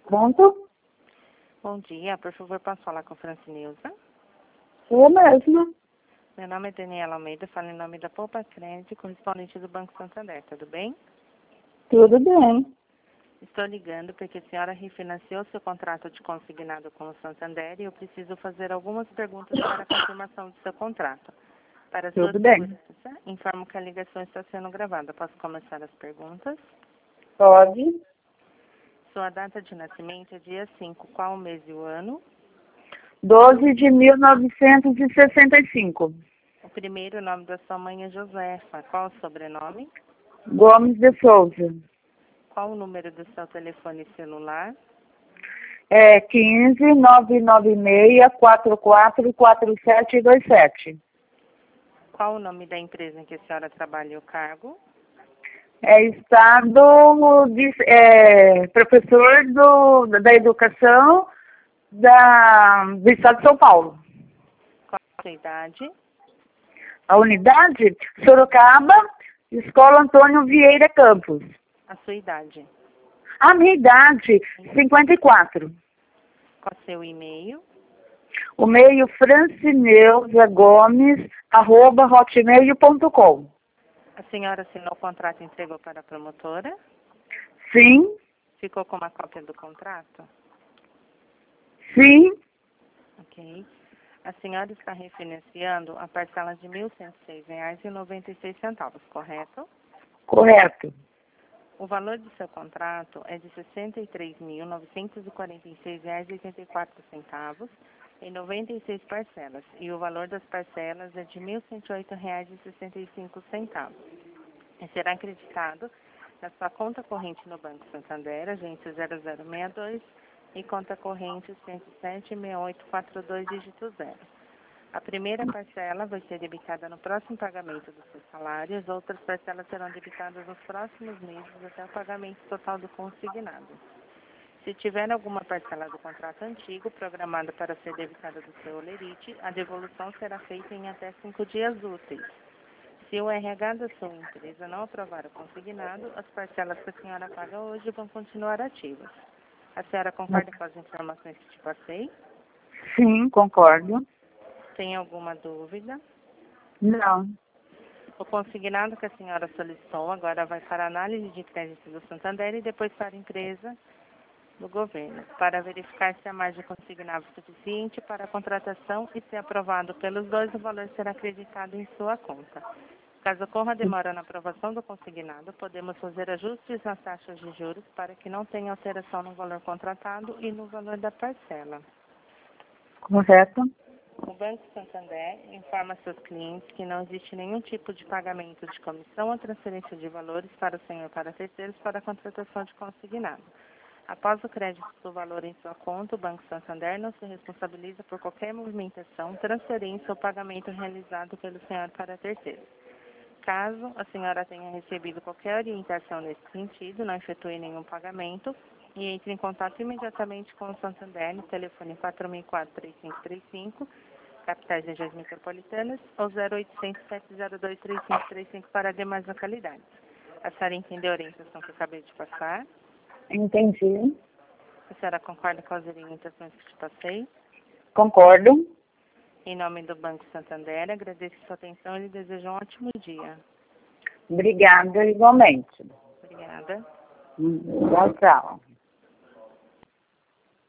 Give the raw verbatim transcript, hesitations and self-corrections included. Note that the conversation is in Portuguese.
Pronto? Bom dia, por favor, posso falar com Francineuza? Eu mesma. Meu nome é Daniela Almeida, falo em nome da Poupa Crédito, correspondente do Banco Santander, tudo bem? Tudo bem. Estou ligando porque a senhora refinanciou seu contrato de consignado com o Santander e eu preciso fazer algumas perguntas para a confirmação do seu contrato. Para sua Tudo bem. segurança, informo que a ligação está sendo gravada. Posso começar as perguntas? Pode. Sua data de nascimento é dia cinco. Qual o mês e o ano? doze de mil novecentos e sessenta e cinco. O primeiro nome da sua mãe é Josefa. Qual o sobrenome? Gomes de Souza. Qual o número do seu telefone celular? É quinze, nove nove seis, quatro quatro quatro sete dois sete. Qual o nome da empresa em que a senhora trabalha e o cargo? É Estado de, é, professor do, da educação da, do Estado de São Paulo. Qual a sua idade? A unidade, Sorocaba, Escola Antônio Vieira Campos. A sua idade? A minha idade, cinquenta e quatro. Qual o seu e-mail? O e-mail francineuza gomes, arroba hotmail ponto com. A senhora assinou o contrato e entregou para a promotora? Sim, Ficou com uma cópia do contrato? sim, Ok. A senhora está refinanciando a parcela de mil cento e seis reais e noventa e seis centavos, correto? correto. O valor do seu contrato é de sessenta e três mil, novecentos e quarenta e seis reais e oitenta e quatro centavos em noventa e seis parcelas. E o valor das parcelas é de mil cento e oito reais e sessenta e cinco centavos. E será acreditado na sua conta corrente no Banco Santander, agência zero zero seis dois, e conta corrente cento e sete, seis oito quatro dois, dígito zero. A primeira parcela vai ser debitada no próximo pagamento do seu salário, as outras parcelas serão debitadas nos próximos meses até o pagamento total do consignado. Se tiver alguma parcela do contrato antigo programada para ser debitada do seu holerite, a devolução será feita em até cinco dias úteis. Se o R H da sua empresa não aprovar o consignado, as parcelas que a senhora paga hoje vão continuar ativas. A senhora concorda com as informações que te passei? Sim, concordo. Tem alguma dúvida? Não. O consignado que a senhora solicitou agora vai para a análise de crédito do Santander e depois para a empresa do governo, para verificar se a margem consignável é suficiente para a contratação e, se aprovado pelos dois, o valor será acreditado em sua conta. Caso ocorra demora na aprovação do consignado, podemos fazer ajustes nas taxas de juros para que não tenha alteração no valor contratado e no valor da parcela. Correto. O Banco Santander informa seus clientes que não existe nenhum tipo de pagamento de comissão ou transferência de valores para o senhor para terceiros para a contratação de consignado. Após o crédito do valor em sua conta, o Banco Santander não se responsabiliza por qualquer movimentação, transferência ou pagamento realizado pelo senhor para terceiros. Caso a senhora tenha recebido qualquer orientação nesse sentido, não efetue nenhum pagamento e entre em contato imediatamente com o Santander no telefone quatro seis quatro, três cinco três cinco, capitais regiões metropolitanas, ou zero oitocentos, sete zero dois, três cinco três cinco para demais localidades. A senhora entendeu a orientação que eu acabei de passar? Entendi. A senhora concorda com as orientações que te passei? Concordo. Em nome do Banco Santander, agradeço sua atenção e lhe desejo um ótimo dia. Obrigada igualmente. Obrigada. Tchau, tchau.